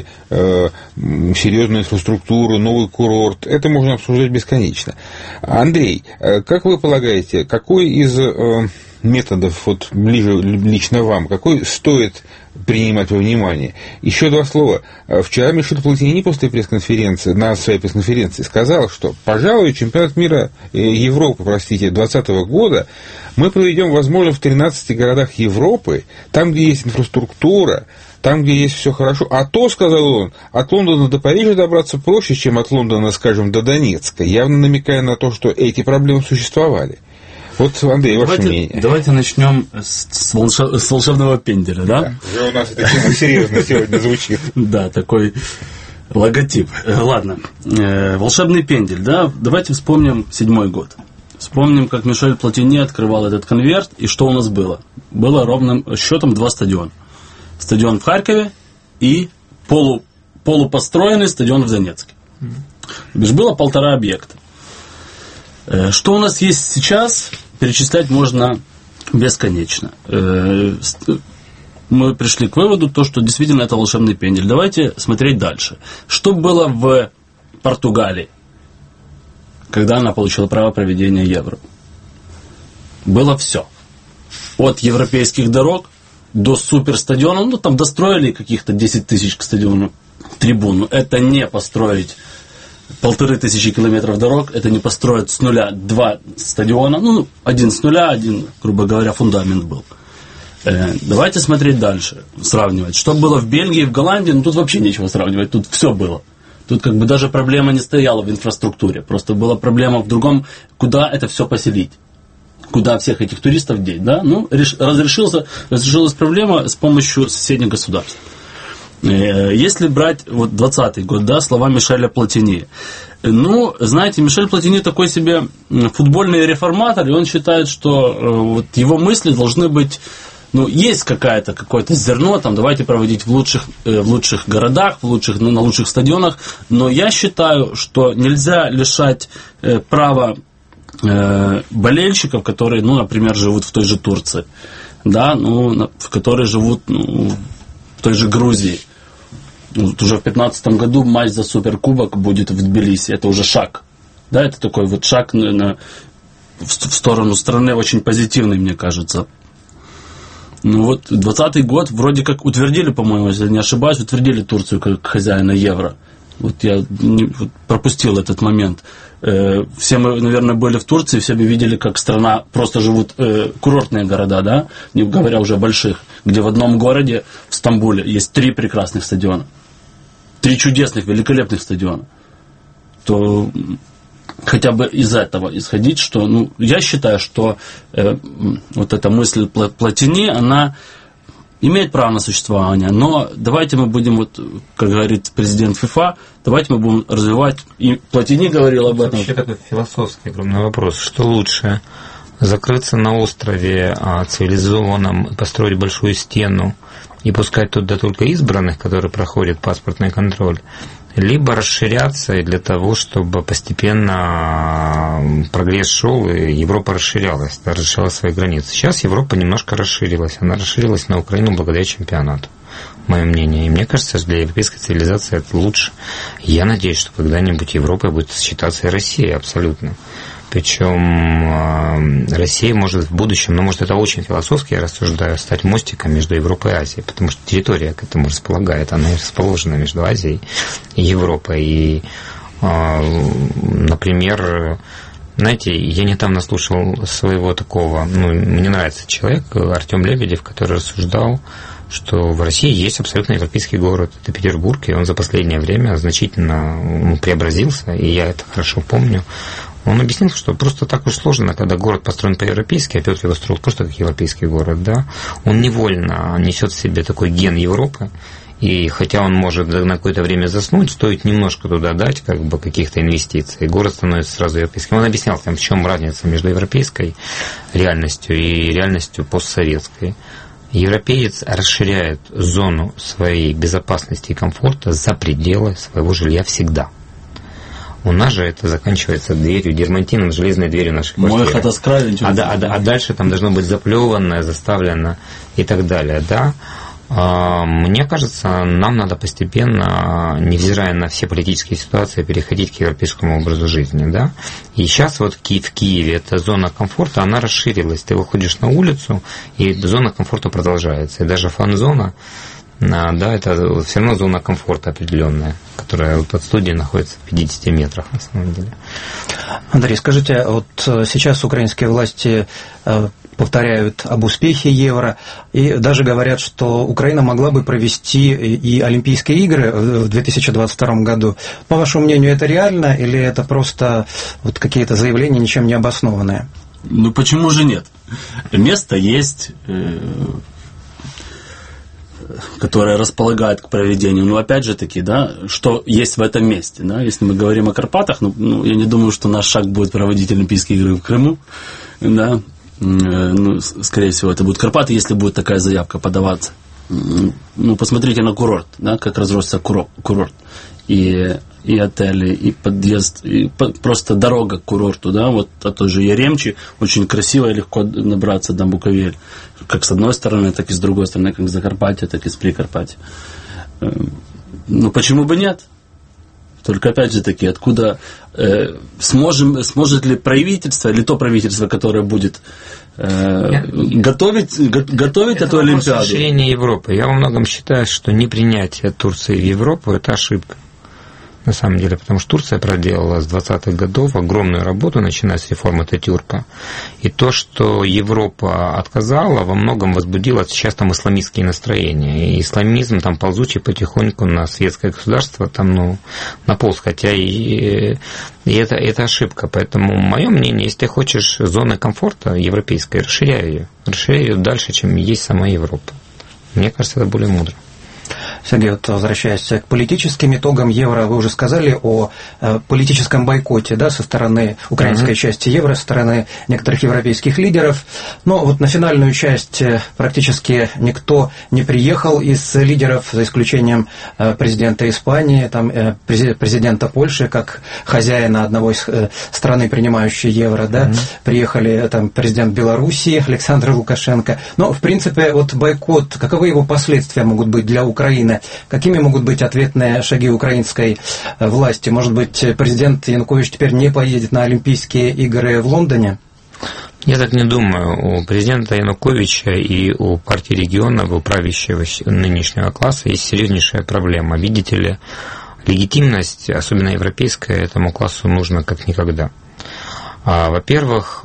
серьезную инфраструктуру, новый курорт, это можно обсуждать бесконечно. Андрей, как вы полагаете, какой из методов, вот ближе лично вам, какой стоит принимать во внимание? Еще два слова. Вчера Мишель Платини после пресс-конференции, на своей пресс-конференции сказал, что, пожалуй, чемпионат мира Европы, 2020 года мы проведем, возможно, в 13 городах Европы, там, где есть инфраструктура, там, где есть все хорошо. А то, сказал он, от Лондона до Парижа добраться проще, чем от Лондона, скажем, до Донецка, явно намекая на то, что эти проблемы существовали. Вот, Андрей, ваше мнение. Давайте начнем с волшебного пенделя, да? Уже у нас это тема серьезно сегодня звучит. Да, такой логотип. Ладно, волшебный пендель, да? Давайте вспомним 7-й год. Вспомним, как Мишель Платини открывал этот конверт, и что у нас было. Было ровным счетом 2 стадиона. Стадион в Харькове и полупостроенный стадион в Донецке. Было 1,5 объекта. Что у нас есть сейчас, перечислять можно бесконечно. Мы пришли к выводу, что действительно это волшебный пендель. Давайте смотреть дальше. Что было в Португалии, когда она получила право проведения Евро? Было все. От европейских дорог до суперстадиона, там достроили каких-то 10 тысяч к стадиону трибун. Это не построить 1500 километров дорог, это не построить с нуля 2 стадиона, один с нуля, один, грубо говоря, фундамент был. Давайте смотреть дальше, сравнивать. Что было в Бельгии, в Голландии, тут вообще нечего сравнивать, тут все было. Тут даже проблема не стояла в инфраструктуре, просто была проблема в другом, куда это все поселить. Куда всех этих туристов деть, да? Разрешилась проблема с помощью соседних государств. Если брать 20-й год, да, слова Мишеля Платини. Знаете, Мишель Платини такой себе футбольный реформатор, и он считает, что его мысли должны быть, есть какое-то зерно, давайте проводить в лучших городах, на лучших стадионах, но я считаю, что нельзя лишать права болельщиков, которые, например, живут в той же Турции, да, в которой живут в той же Грузии. Уже в 2015 году матч за Суперкубок будет в Тбилиси. Это уже шаг. Да, это такой шаг в сторону страны очень позитивный, мне кажется. 20-й год вроде как утвердили, по-моему, если не ошибаюсь, утвердили Турцию как хозяина евро. Я пропустил этот момент. Все мы, наверное, были в Турции, все бы видели, как страна, просто живут курортные города, да, не говоря уже о больших, где в одном городе, в Стамбуле, есть 3 прекрасных стадиона. 3 чудесных, великолепных стадиона. То хотя бы из этого исходить, что, я считаю, что эта мысль Платини, она имеет право на существование, но давайте мы будем, как говорит президент ФИФА, давайте мы будем развивать, и Платини говорил об этом. Вообще такой философский огромный вопрос, что лучше, закрыться на острове цивилизованном, построить большую стену и пускать туда только избранных, которые проходят паспортный контроль, либо расширяться для того, чтобы постепенно прогресс шел, и Европа расширялась, расширяла свои границы. Сейчас Европа немножко расширилась. Она расширилась на Украину благодаря чемпионату, мое мнение. И мне кажется, для европейской цивилизации это лучше. Я надеюсь, что когда-нибудь Европой будет считаться и Россия абсолютно. Причем Россия может в будущем, может это очень философски, я рассуждаю, стать мостиком между Европой и Азией, потому что территория к этому располагает, она расположена между Азией и Европой. И, например, знаете, я недавно слушал своего такого, мне нравится человек, Артем Лебедев, который рассуждал, что в России есть абсолютно европейский город, это Петербург, и он за последнее время значительно преобразился, и я это хорошо помню. Он объяснил, что просто так уж сложно, когда город построен по-европейски, а Петр его строил просто как европейский город, да, он невольно несет в себе такой ген Европы, и хотя он может на какое-то время заснуть, стоит немножко туда дать каких-то инвестиций, и город становится сразу европейским. Он объяснял, в чем разница между европейской реальностью и реальностью постсоветской. Европеец расширяет зону своей безопасности и комфорта за пределы своего жилья всегда. У нас же это заканчивается дверью, дермантином, железной дверью нашей квартиры. А дальше там должно быть заплеванное, заставлено и так далее, да. Мне кажется, нам надо постепенно, невзирая на все политические ситуации, переходить к европейскому образу жизни, да. И сейчас в Киеве эта зона комфорта, она расширилась. Ты выходишь на улицу, и зона комфорта продолжается. И даже фан-зона, да, это все равно зона комфорта определенная, которая от студии находится в 50 метрах, на самом деле. Андрей, скажите, сейчас украинские власти повторяют об успехе евро и даже говорят, что Украина могла бы провести и Олимпийские игры в 2022 году. По вашему мнению, это реально или это просто какие-то заявления, ничем не обоснованные? Почему же нет? Место есть, которая располагает к проведению. Опять же таки, да, что есть в этом месте. Да? Если мы говорим о Карпатах, я не думаю, что наш шаг будет проводить Олимпийские игры в Крыму. Да? Скорее всего, это будут Карпаты, если будет такая заявка подаваться. Посмотрите на курорт, да, как разросся курорт. И отели, и подъезд, и просто дорога к курорту, да, от той же Яремчи, очень красиво и легко добраться до Буковель. Как с одной стороны, так и с другой стороны, как с Закарпатья, так и с Прикарпатья. Почему бы нет? Только опять же таки, откуда сможет ли правительство, или то правительство, которое будет готовить эту Олимпиаду? Это расширение Европы. Я во многом считаю, что непринятие Турции в Европу – это ошибка. на самом деле, потому что Турция проделала с 20-х годов огромную работу, начиная с реформы Ататюрка. И то, что Европа отказала, во многом возбудило сейчас там исламистские настроения. И исламизм там ползучий потихоньку на светское государство там, наполз, хотя и это ошибка. Поэтому мое мнение, если ты хочешь зоны комфорта европейской, расширяй ее дальше, чем есть сама Европа. Мне кажется, это более мудро. Сергей, вот возвращаясь к политическим итогам евро, вы уже сказали о политическом бойкоте, да, со стороны украинской части евро, со стороны некоторых европейских лидеров. Но вот на финальную часть практически никто не приехал из лидеров, за исключением президента Испании, там, президента Польши, как хозяина одного из страны, принимающей евро, да, приехали там президент Белоруссии Александр Лукашенко. Но, в принципе, вот бойкот, каковы его последствия могут быть для Украины? Какими могут быть ответные шаги украинской власти? Может быть, президент Янукович теперь не поедет на Олимпийские игры в Лондоне? Я так не думаю. У президента Януковича и у партии регионов, у правящего нынешнего класса есть серьезнейшая проблема. Видите ли, легитимность, особенно европейская, этому классу нужна как никогда. Во-первых,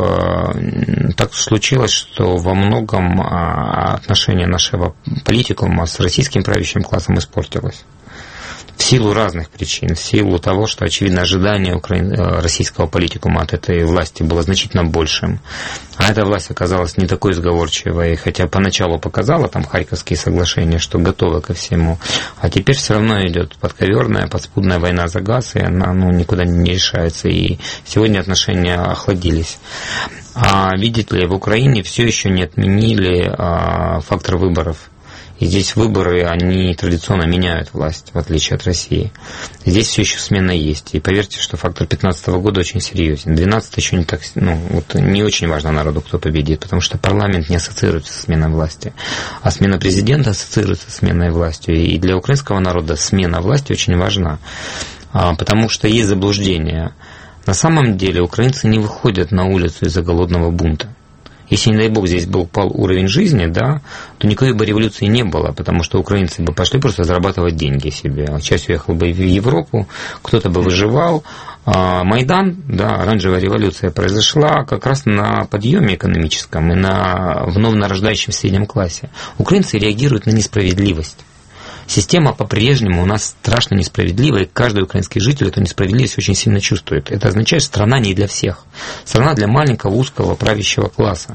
так случилось, что во многом отношение нашего политикума с российским правящим классом испортилось. В силу разных причин, в силу того, что, очевидно, ожидание российского политикума от этой власти было значительно большим, а эта власть оказалась не такой сговорчивой, хотя поначалу показала там Харьковские соглашения, что готова ко всему, а теперь все равно идет подковерная, подспудная война за газ, и она никуда не решается, и сегодня отношения охладились. А видите ли, в Украине все еще не отменили фактор выборов. И здесь выборы, они традиционно меняют власть, в отличие от России. Здесь все еще смена есть. И поверьте, что фактор 2015 года очень серьезен. 2012 еще не так, не очень важно народу, кто победит, потому что парламент не ассоциируется со сменой власти. А смена президента ассоциируется со сменой власти. И для украинского народа смена власти очень важна. Потому что есть заблуждение. На самом деле украинцы не выходят на улицу из-за голодного бунта. Если, не дай бог, здесь бы упал уровень жизни, да, то никакой бы революции не было, потому что украинцы бы пошли просто зарабатывать деньги себе. Часть уехала бы в Европу, кто-то бы выживал. Майдан, да, оранжевая революция произошла как раз на подъеме экономическом и в вновь нарождающем среднем классе. Украинцы реагируют на несправедливость. Система по-прежнему у нас страшно несправедливая, и каждый украинский житель эту несправедливость очень сильно чувствует. Это означает, что страна не для всех. Страна для маленького, узкого, правящего класса.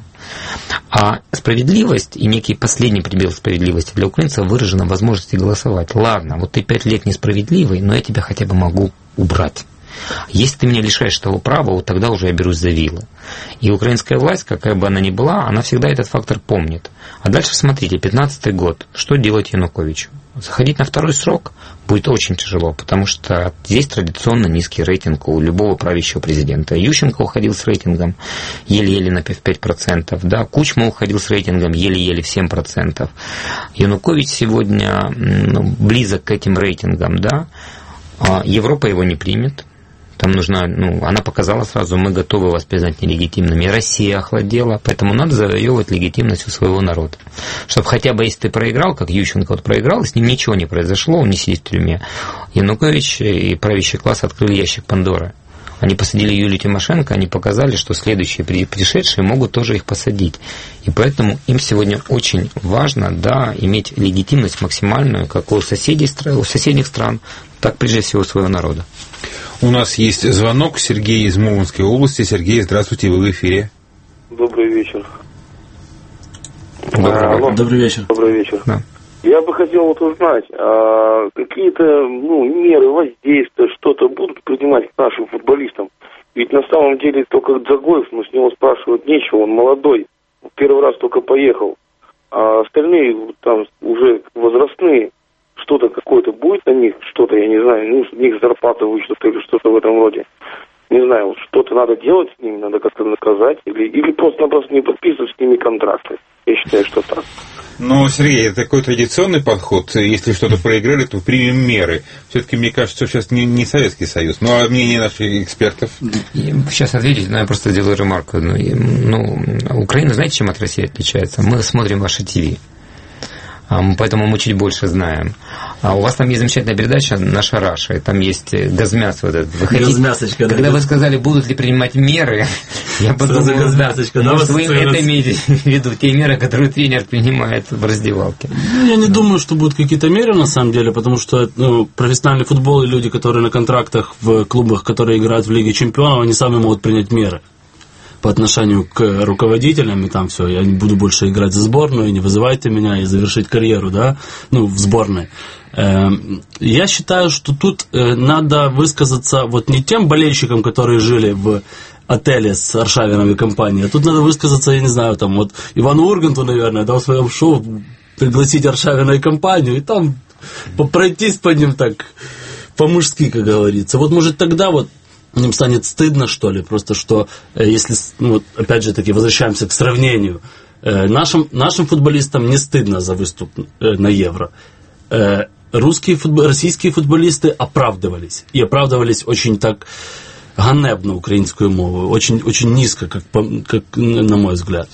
А справедливость и некий последний предел справедливости для украинцев выражена в возможности голосовать. Ладно, вот ты 5 лет несправедливый, но я тебя хотя бы могу убрать. Если ты меня лишаешь того права, вот тогда уже я берусь за вилы. И украинская власть, какая бы она ни была, она всегда этот фактор помнит. А дальше смотрите, 2015 год. Что делать Януковичу? Заходить на второй срок будет очень тяжело, потому что здесь традиционно низкий рейтинг у любого правящего президента. Ющенко уходил с рейтингом еле-еле на 5%, да? Кучма уходил с рейтингом еле-еле в 7%. Янукович сегодня близок к этим рейтингам, да? Европа его не примет. Там нужна, она показала сразу, мы готовы вас признать нелегитимными. Россия охладела, поэтому надо завоевывать легитимность у своего народа. Чтобы хотя бы, если ты проиграл, как Ющенко проиграл, с ним ничего не произошло, он не сидит в тюрьме. Янукович и правящий класс открыли ящик Пандоры. Они посадили Юлию Тимошенко, они показали, что следующие пришедшие могут тоже их посадить. И поэтому им сегодня очень важно, да, иметь легитимность максимальную, как у соседних стран, так прежде всего у своего народа. У нас есть звонок. Сергей из Мурманской области. Сергей, здравствуйте, вы в эфире. Добрый вечер. Добрый вечер. Добрый вечер. Да. Я бы хотел узнать, какие-то меры воздействия, что-то будут принимать к нашим футболистам? Ведь на самом деле только Дзагоев, с него спрашивать нечего, он молодой, первый раз только поехал. А остальные там уже возрастные, что-то какое-то будет на них, что-то, я не знаю, с них зарплата вычтут или что-то в этом роде. Не знаю, что-то надо делать с ними, надо как-то наказать, или просто-напросто не подписывать с ними контракты. Я считаю, что так. Но, Сергей, это такой традиционный подход. Если что-то проиграли, то примем меры. Все-таки, мне кажется, что сейчас не Советский Союз. Ну, а мнение наших экспертов? Сейчас ответить, но я просто делаю ремарку. Украина, знаете, чем от России отличается? Мы смотрим ваше ТВ. Поэтому мы чуть больше знаем. А у вас там есть замечательная передача «Наша Раша», и там есть газмяс вот этот. Газмясочка. Когда вы сказали, будут ли принимать меры, я подумал, может, вы это имеете в виду, те меры, которые тренер принимает в раздевалке. Я не думаю, что будут какие-то меры, на самом деле, потому что профессиональный футбол и люди, которые на контрактах в клубах, которые играют в Лиге Чемпионов, они сами могут принять меры по отношению к руководителям, и там все, я не буду больше играть за сборную, не вызывайте меня и завершить карьеру, да, в сборной. Я считаю, что тут надо высказаться вот не тем болельщикам, которые жили в отеле с Аршавином и компанией, а тут надо высказаться, я не знаю, там вот Ивану Урганту, наверное, да, в своем шоу пригласить Аршавина и компанию, и там пройтись по ним так по-мужски, как говорится. Вот может тогда вот им станет стыдно, что ли, просто что, если, вот, опять же таки, возвращаемся к сравнению, нашим футболистам не стыдно за выступ на Евро. Российские футболисты оправдывались, и оправдывались очень так ганебно украинскую мову, очень, очень низко, как на мой взгляд.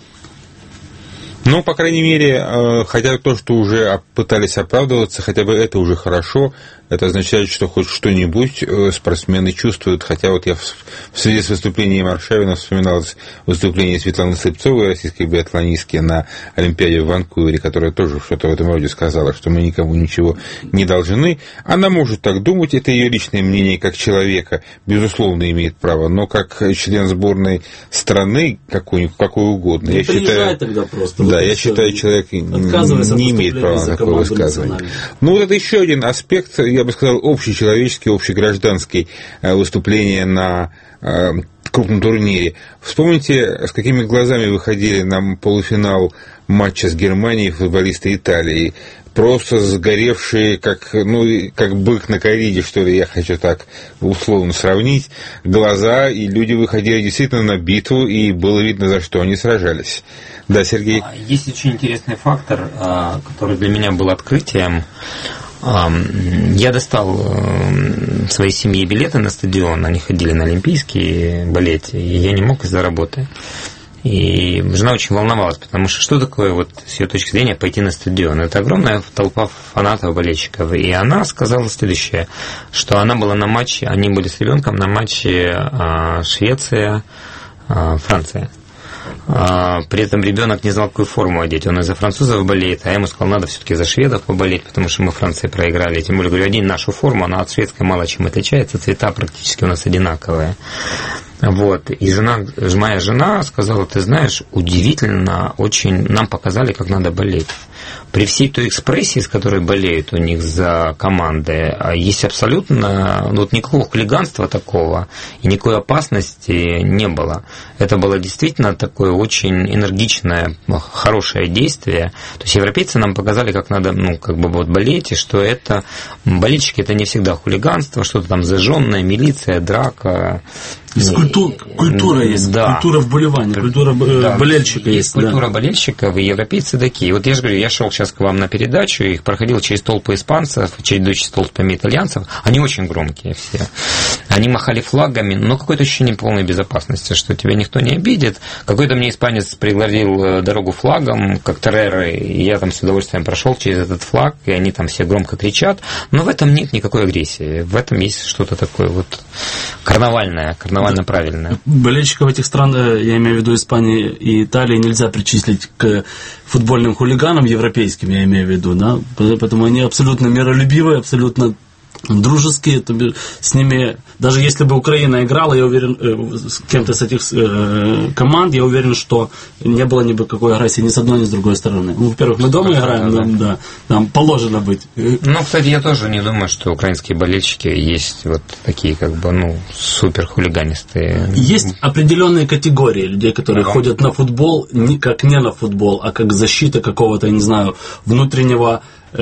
Ну, по крайней мере, хотя то, что уже пытались оправдываться, хотя бы это уже хорошо. Это означает, что хоть что-нибудь спортсмены чувствуют. Хотя вот я в связи с выступлением Аршавина вспоминал выступление Светланы Слепцовой, российской биатлонистки, на Олимпиаде в Ванкувере, которая тоже что-то в этом роде сказала, что мы никому ничего не должны. Она может так думать, это ее личное мнение как человека, безусловно, имеет право, но как член сборной страны, какой угодно. Я считаю, тогда просто. Да, я считаю, человек не имеет права на такое высказывание. Ну, вот это еще один аспект, я бы сказал, общечеловеческий, общегражданский выступление на крупном турнире. Вспомните, с какими глазами выходили на полуфинал матча с Германией футболисты Италии. Просто сгоревшие, как бык на кориде, что ли, я хочу так условно сравнить, глаза, и люди выходили действительно на битву, и было видно, за что они сражались. Да, Сергей? Есть очень интересный фактор, который для меня был открытием. Я достал в своей семье билеты на стадион, они ходили на Олимпийские болеть, и я не мог из-за работы. И жена очень волновалась, потому что такое, вот, с ее точки зрения, пойти на стадион? Это огромная толпа фанатов, болельщиков. И она сказала следующее, что она была на матче, они были с ребенком на матче Швеция-Франция. При этом ребенок не знал, какую форму одеть. Он из-за французов болеет, а я ему сказал, надо все-таки за шведов поболеть, потому что мы Франции проиграли. Тем более, говорю, одень нашу форму, она от шведской мало чем отличается, цвета практически у нас одинаковые. Вот. И моя жена сказала, ты знаешь, удивительно, очень нам показали, как надо болеть. При всей той экспрессии, с которой болеют у них за команды, есть абсолютно никакого хулиганства такого, и никакой опасности не было. Это было действительно такое очень энергичное, хорошее действие. То есть европейцы нам показали, как надо болеть, и что это болельщики, это не всегда хулиганство, что-то там зажженное, милиция, драка. Культура есть, да. Культура вболевания, культура болельщика есть. Культура болельщиков, и европейцы такие. Вот я же говорю, я шел сейчас к вам на передачу, их проходил через толпы испанцев, через толпами итальянцев, они очень громкие все. Они махали флагами, но какое-то ощущение полной безопасности, что тебя никто не обидит. Какой-то мне испанец преградил дорогу флагом, как Терреры, и я там с удовольствием прошел через этот флаг, и они там все громко кричат, но в этом нет никакой агрессии, в этом есть что-то такое вот карнавальное правильное. Болельщиков этих стран, я имею в виду Испании и Италии, нельзя причислить к футбольным хулиганам европейским, я имею в виду, да, поэтому они абсолютно миролюбивые, абсолютно дружеские, с ними, даже если бы Украина играла, я уверен, с кем-то с этих команд, я уверен, что не было никакой агрессии ни с одной, ни с другой стороны. Во-первых, мы дома играем, нам положено быть. Кстати, я тоже не думаю, что украинские болельщики есть вот такие, супер хулиганистые. Есть определенные категории людей, которые ходят на футбол, как не на футбол, а как защита какого-то, я не знаю, внутреннего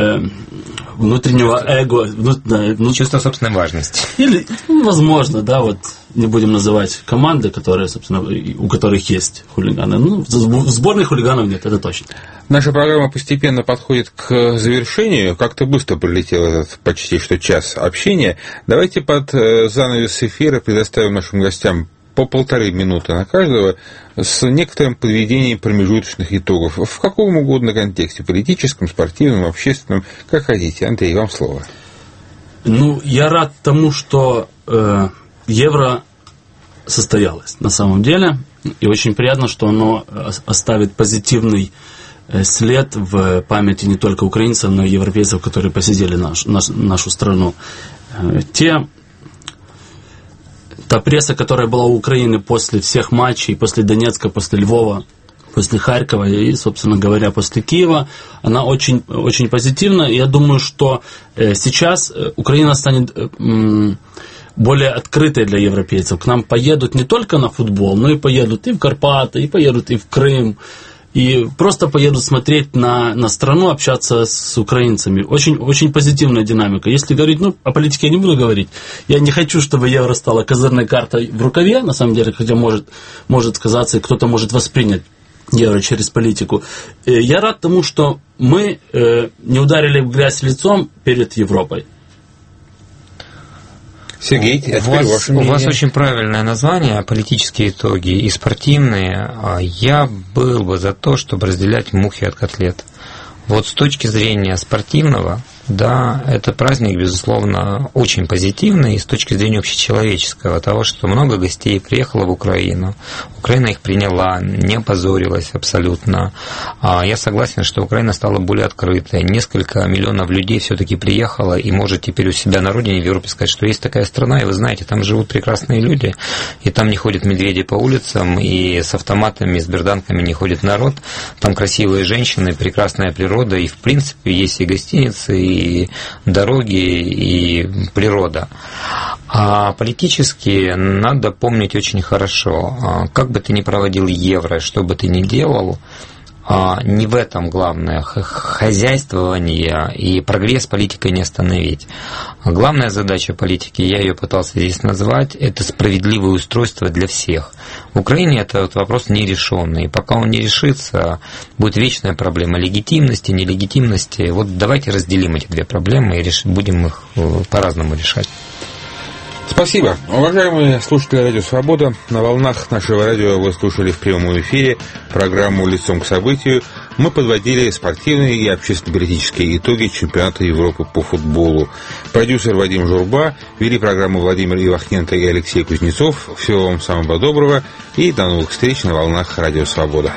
эго, чувство собственной важности. Или, возможно, не будем называть команды, которые, собственно, у которых есть хулиганы. В сборной хулиганов нет, это точно. Наша программа постепенно подходит к завершению. Как-то быстро пролетел этот почти что час общения. Давайте под занавес эфира предоставим нашим гостям по 1,5 минуты на каждого, с некоторым подведением промежуточных итогов. В каком угодно контексте, политическом, спортивном, общественном, как хотите. Андрей, вам слово. Я рад тому, что Евро состоялось на самом деле, и очень приятно, что оно оставит позитивный след в памяти не только украинцев, но и европейцев, которые посетили нашу страну. Та пресса, которая была у Украины после всех матчей, после Донецка, после Львова, после Харькова и, собственно говоря, после Киева, она очень, очень позитивна. Я думаю, что сейчас Украина станет более открытой для европейцев. К нам поедут не только на футбол, но и поедут и в Карпаты, и поедут и в Крым, и просто поедут смотреть на страну, общаться с украинцами. Очень, очень позитивная динамика. Если говорить, о политике я не буду говорить. Я не хочу, чтобы Евро стала козырной картой в рукаве, на самом деле, хотя может сказаться, и кто-то может воспринять Евро через политику. Я рад тому, что мы не ударили в грязь лицом перед Европой. Сергей, у вас очень правильное название, политические итоги и спортивные. Я был бы за то, чтобы разделять мухи от котлет. Вот с точки зрения спортивного, да, это праздник, безусловно, очень позитивный, и с точки зрения общечеловеческого, того, что много гостей приехало в Украину, Украина их приняла, не опозорилась абсолютно. Я согласен, что Украина стала более открытой, несколько миллионов людей все-таки приехало и может теперь у себя на родине в Европе сказать, что есть такая страна, и вы знаете, там живут прекрасные люди, и там не ходят медведи по улицам, и с автоматами, с берданками не ходит народ, там красивые женщины, прекрасная природа, и в принципе есть и гостиницы, и дороги, и природа. А политически надо помнить очень хорошо, как бы ты ни проводил Евро, что бы ты ни делал, не в этом главное. Хозяйствование и прогресс политикой не остановить. Главная задача политики, я ее пытался здесь назвать, это справедливое устройство для всех. В Украине этот вопрос нерешенный. Пока он не решится, будет вечная проблема легитимности, нелегитимности. Вот давайте разделим эти две проблемы и будем их по-разному решать. Спасибо. Уважаемые слушатели Радио Свобода, на волнах нашего радио вы слушали в прямом эфире программу «Лицом к событию». Мы подводили спортивные и общественно-политические итоги чемпионата Европы по футболу. Продюсер Вадим Журба, вели программу Владимир Ивахненко и Алексей Кузнецов. Всего вам самого доброго и до новых встреч на волнах Радио Свобода.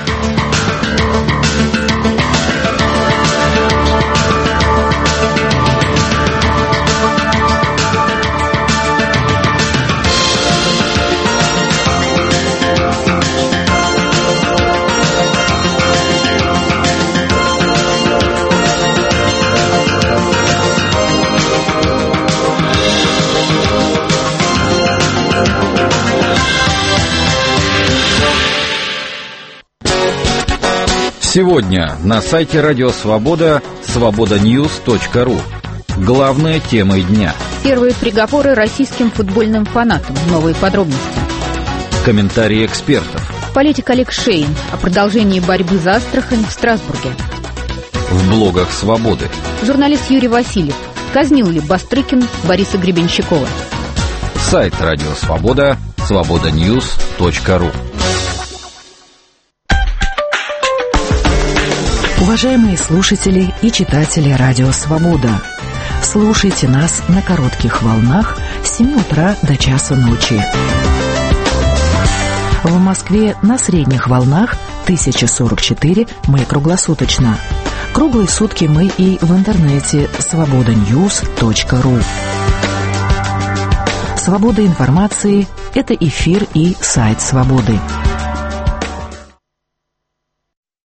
Сегодня на сайте Радио Свобода свободаньюз.ру. Главные темы дня. Первые приговоры российским футбольным фанатам. Новые подробности. Комментарии экспертов. Политик Олег Шейн о продолжении борьбы за Астрахань в Страсбурге. В блогах Свободы. Журналист Юрий Васильев. Казнил ли Бастрыкин Бориса Гребенщикова? Сайт Радио Свобода свободаньюз.ру. Уважаемые слушатели и читатели Радио Свобода, слушайте нас на коротких волнах с 7 утра до часу ночи. В Москве на средних волнах 1044 мы круглосуточно. Круглые сутки мы и в интернете свободаньюз.ру. Свобода информации – это эфир и сайт Свободы.